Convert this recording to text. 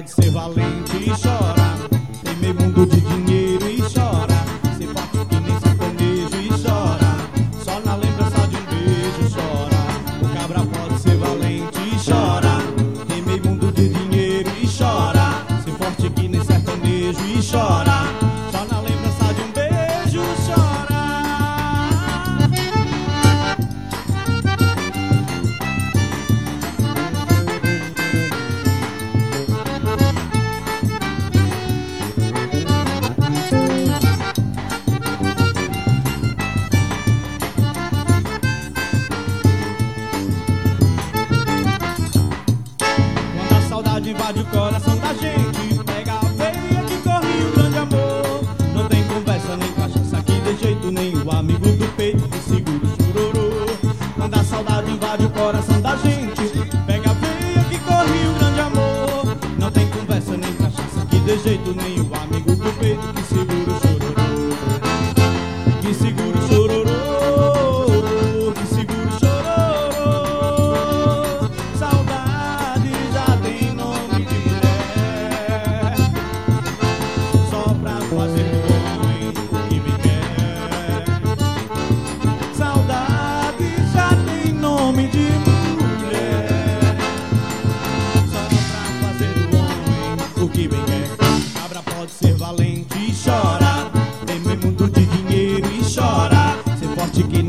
pode ser valente e chora. Tem meio mundo de dinheiro e chora. Ser forte que nem sertanejo e chora. Só na lembrança de um beijo chora. O cabra pode ser valente e chora. Tem meio mundo de dinheiro e chora. Ser forte que nem sertanejo e chora. Só na lembrança de um beijo chora. Invade o coração da gente, pega a veia que corre o grande amor. Não tem conversa nem cachaça aqui de jeito nenhum. Amigo do peito que segura o chororô. Quando a saudade invade o coração da gente, pega a veia que corre o grande amor. Não tem conversa nem cachaça aqui de jeito nenhum. Amigo do peito que segura o chororô. Que segura o chororô. Que segura o chororô. Saudade já tem nome de mulher, só pra fazer do homem o que me quer. Saudade já tem nome de mulher, só pra fazer do homem o que bem quer. Cabra pode ser valente e chora. Tem meio mundo de dinheiro e chora. Ser forte que